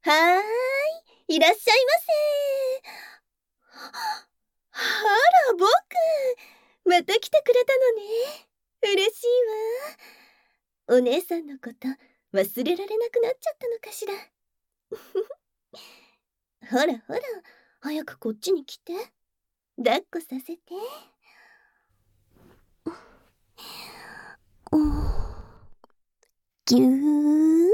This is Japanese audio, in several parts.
はーい、いらっしゃいませ。あら、僕。また来てくれたのね。嬉しいわ。お姉さんのこと忘れられなくなっちゃったのかしら。ほらほら、早くこっちに来て。抱っこさせて。ぎゅー。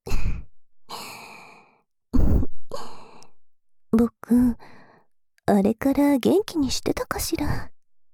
僕、あれから元気にしてたかしら。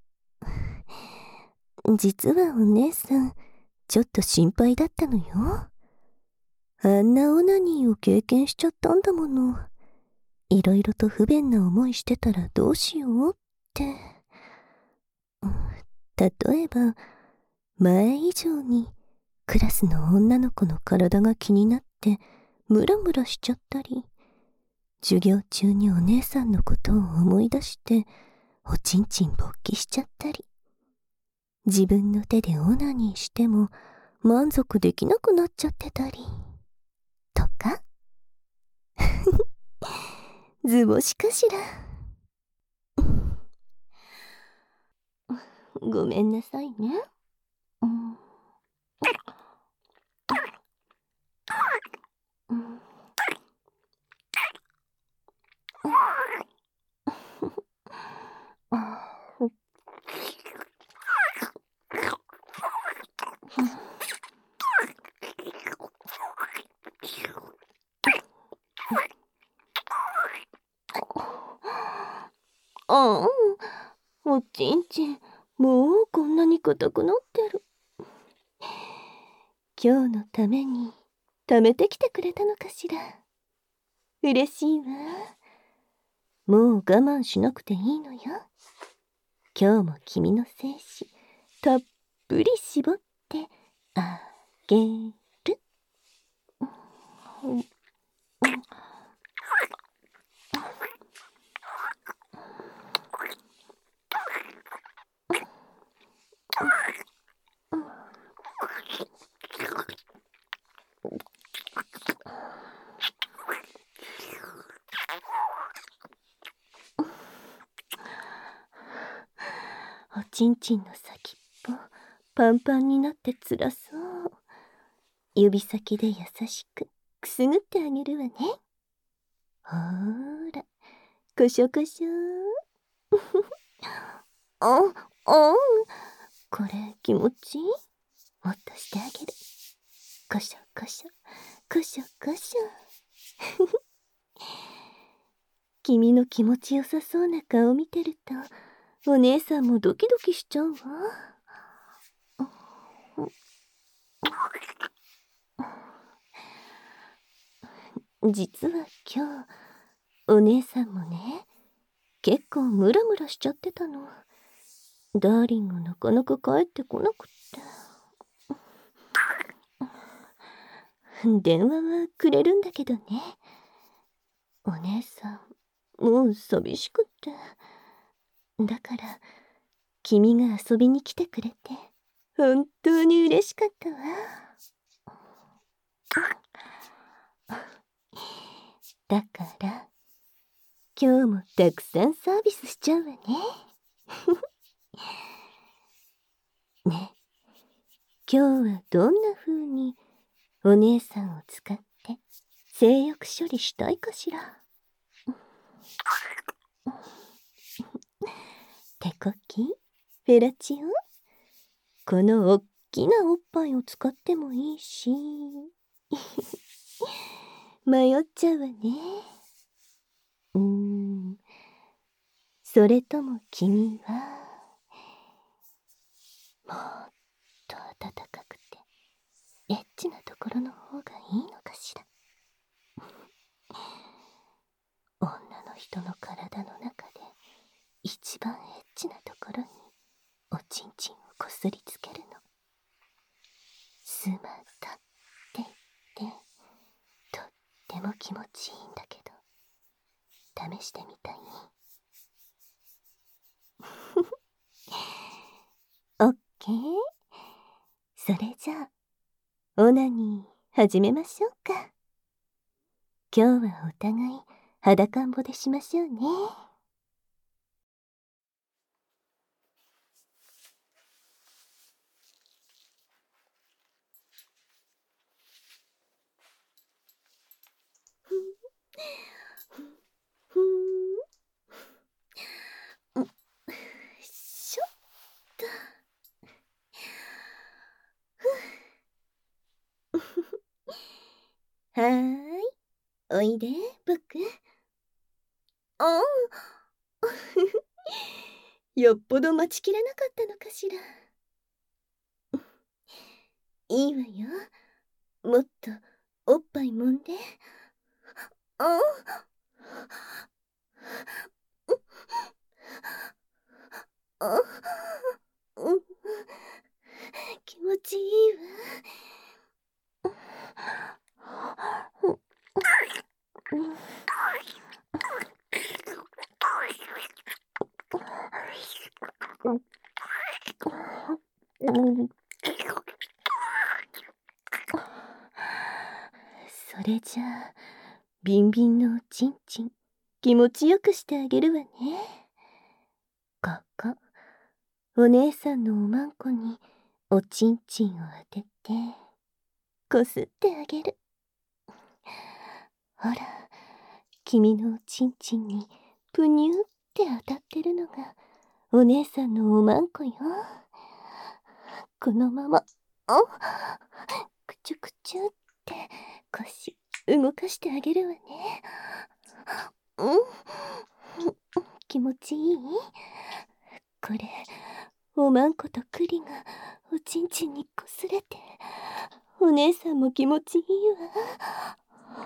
実はお姉さん、ちょっと心配だったのよ。あんなオナニーを経験しちゃったんだもの。いろいろと不便な思いしてたらどうしようって。例えば、前以上にクラスの女の子の体が気になってムラムラしちゃったり、授業中にお姉さんのことを思い出しておちんちん勃起しちゃったり、自分の手でオナニーしても満足できなくなっちゃってたりとか。図星かしら。ごめんなさいね。ああ、おちんちん、もうこんなに硬くなってる。今日のために貯めてきてくれたのかしら。嬉しいわ。もう我慢しなくていいのよ。今日も君の精子たっぷり絞ってあげる。おちんちんの先っぽパンパンになってつらそう。指先で優しくくすぐってあげるわね。ほーら、こしょこしょ。あ、これ気持ちいい？もっとしてあげる。こしょこしょ、こしょこしょ。君の気持ちよさそうな顔見てると、お姉さんもドキドキしちゃうわ。実は今日、お姉さんもね、結構ムラムラしちゃってたの。ダーリンがなかなか帰ってこなくって。電話はくれるんだけどね。お姉さん、もう寂しくって。だから、君が遊びに来てくれて、本当に嬉しかったわ。だから、今日もたくさんサービスしちゃうわね。ね、今日はどんな風にお姉さんを使って性欲処理したいかしら。手こき、フェラチオ、このおっきなおっぱいを使ってもいいし。迷っちゃうわね。それとも君はもっと暖かくてエッチなところの方がいいのかしら。女の人の体の中で一番エッチなところにおちんちんをこすりつけるの。スマタって言ってとっても気持ちいいんだけど、試してみたい？オッケー。それじゃあオナニー始めましょうか。 今日はお互い裸んぼでしましょうね。しょっと。はーい、おいで、僕。あよっぽど待ちきれなかったのかしら。いいわよ。もっとおっぱい揉んで。ああ、うん、気持ちいいわ。それじゃあ、ビンビンのおちんちん、気持ちよくしてあげるわね。ここ、お姉さんのおまんこにおちんちんを当てて、こすってあげる。ほら、君のおちんちんにぷにゅって当たってるのがお姉さんのおまんこよ。このまま、くちゅくちゅって腰動かしてあげるわね。気持ちいい？これ、おまんこと栗がおちんちんにこすれて、お姉さんも気持ちいいわ。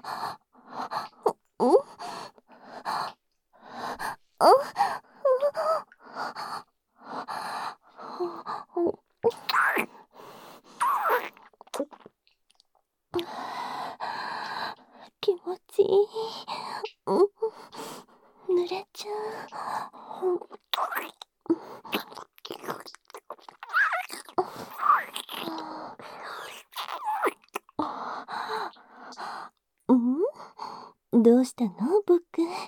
気持ちいい。濡れちゃう。どうしたの僕。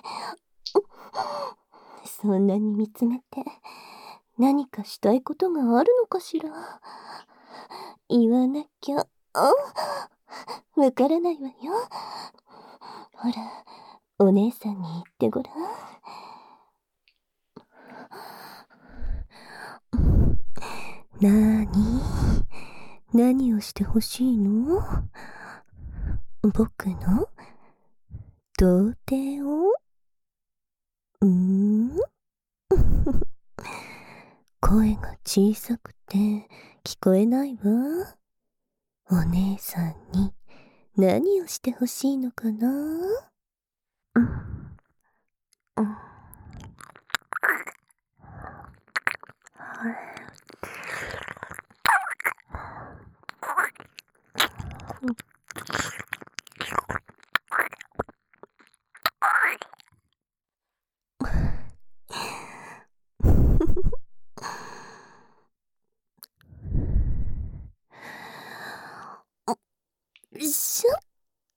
そんなに見つめて何かしたいことがあるのかしら。言わなきゃわからないわよ。ほら、お姉さんに言ってごらん。何をしてほしいの？僕の童貞を？声が小さくて聞こえないわ。お姉さんに何をしてほしいのかな？しょっ。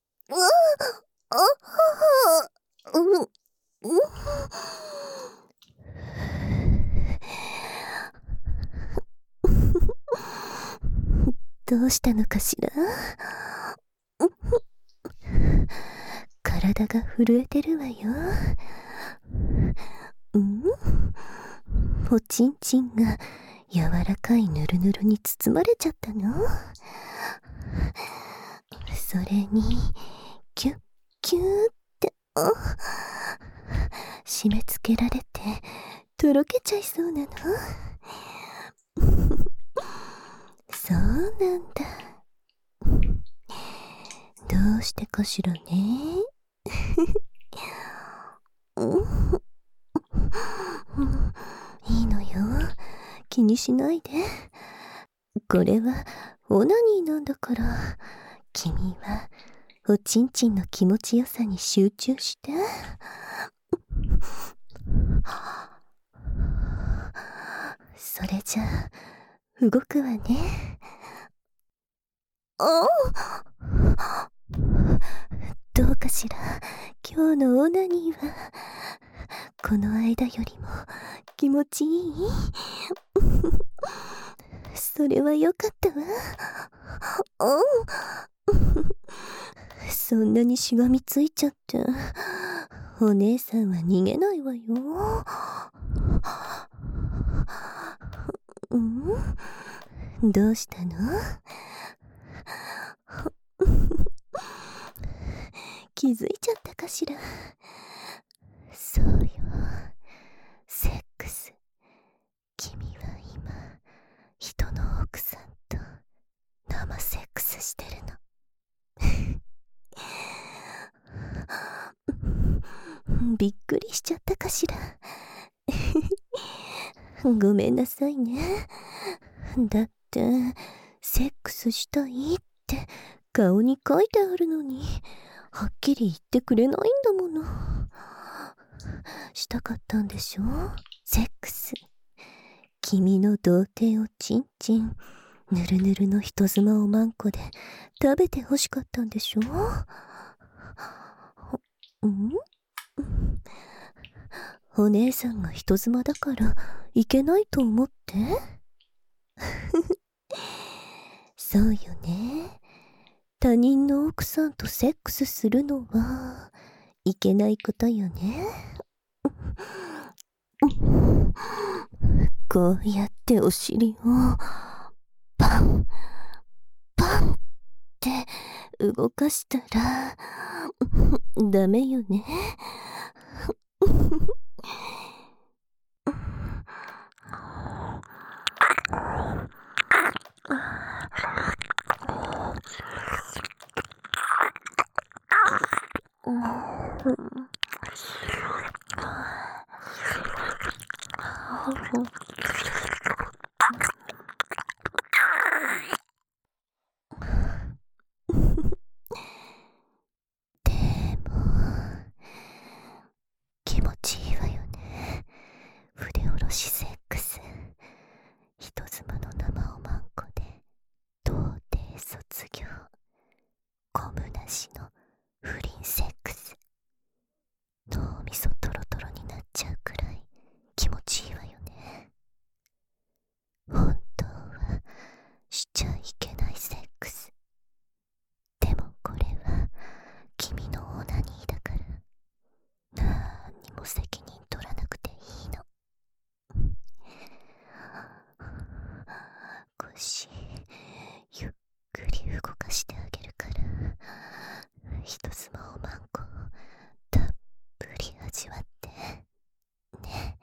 どうしたのかしら。体が震えてるわよ。おちんちんが柔らかいぬるぬるに包まれちゃったの？それにキュッキューって締め付けられてとろけちゃいそうなの。そうなんだ。どうしてかしらね。いいのよ、気にしないで。これはオナニーなんだから、君はおちんちんの気持ちよさに集中して。それじゃあ動くわね。 どうかしら、今日のオナニーはこの間よりも気持ちいい？それはよかったわ。そんなにしがみついちゃってお姉さんは逃げないわよ。どうしたの？気づいちゃったかしら。そうよ、セックス。君は今人の奥さんと生セックスしてるの。びっくりしちゃったかしら。ごめんなさいね。だってセックスしたいって顔に書いてあるのにはっきり言ってくれないんだもの。したかったんでしょ、セックス。君の童貞をチンチン、ぬるぬるの人妻をマンコで食べて欲しかったんでしょ。お姉さんが人妻だからいけないと思って？そうよね。他人の奥さんとセックスするのはいけないことよね。こうやってお尻をパンパンって動かしたらダメよね。でも気持ちいいわよね、筆下ろしセックス。人妻の生おまんこで童貞卒業、ゴムなしの不倫セックス。脳みそトロトロになっちゃうくらい気持ちいいわよね。本当はしちゃいけないセックス。でもこれは君のオナニーだからなんにも責任取らなくていいの。腰ゆっくり動かしてあげるから人妻おまんこをたっぷり味わってね。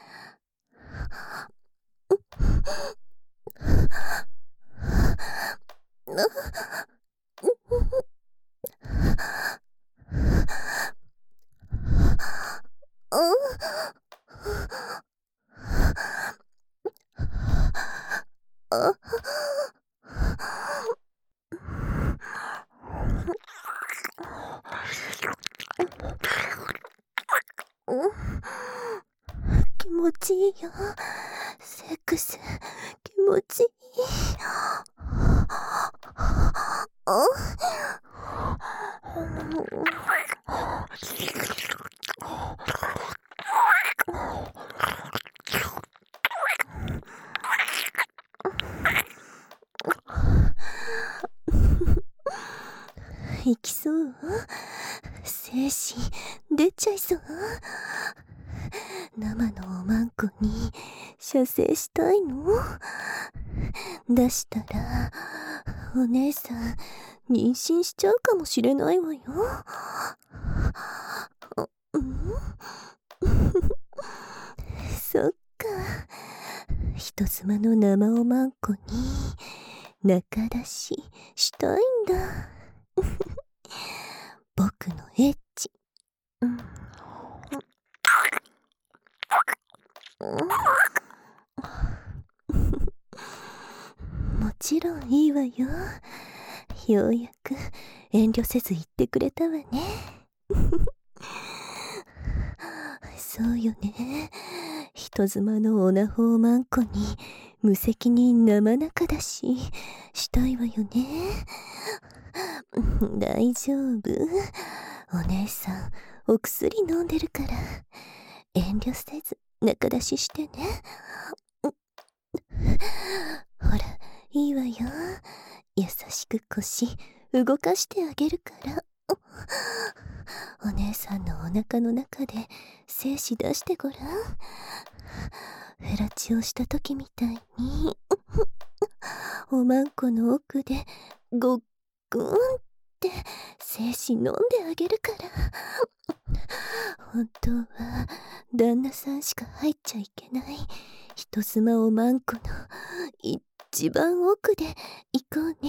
気持ちいいよ、セックス。気持ちいい。行きそう？精子出ちゃいそう？生のおまんこに射精したいの？出したらお姉さん妊娠しちゃうかもしれないわよ。そっか、人妻の生おまんこに仲出ししたいんだ。僕のエッチ。もちろんいいわよ。ようやく遠慮せず言ってくれたわね。そうよね。人妻のオナホーマンコに無責任生中だし、したいわよね。大丈夫。お姉さん、お薬飲んでるから、遠慮せず中出ししてね。ほら、いいわよ。優しく腰動かしてあげるから。お姉さんのお腹の中で精子出してごらん。フェラチオした時みたいにおまんこの奥でごっくんって精子飲んであげるから。本当は旦那さんしか入っちゃいけない人妻おまんこの一番奥で行こうね。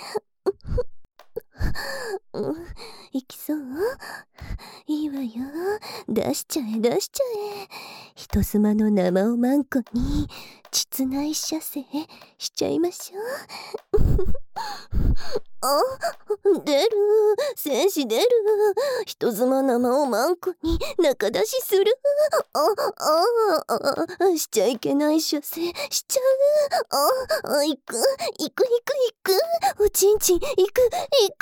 行きそう？いいわよ。出しちゃえ出しちゃえ。人妻の生おまんこに膣内射精しちゃいましょう。あ、出る。精子出る。人妻生おまんこに中出しする。しちゃいけない射精しちゃう。行く行く行く行く。おちんちん行く行く。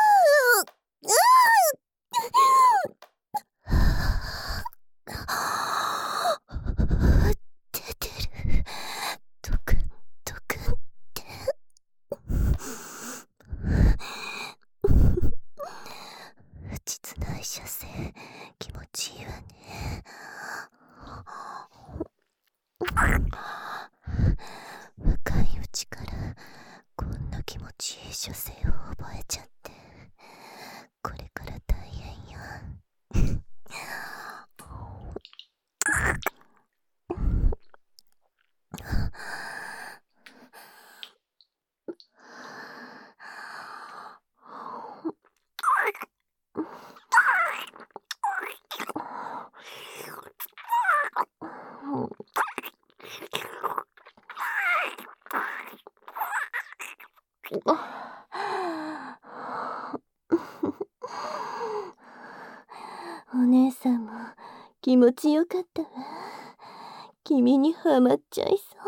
出てる。ドクンドクンって。膣内射精気持ちいいわね。若いうちからこんな気持ちいい射精を覚えちゃって、これから大変よ。お姉さんも気持ちよかったわ。君にはまっちゃいそう。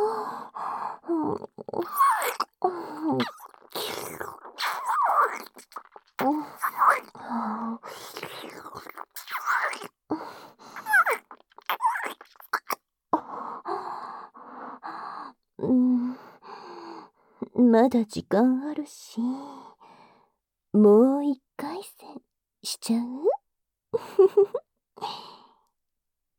まだ時間あるし、もう一回戦しちゃう？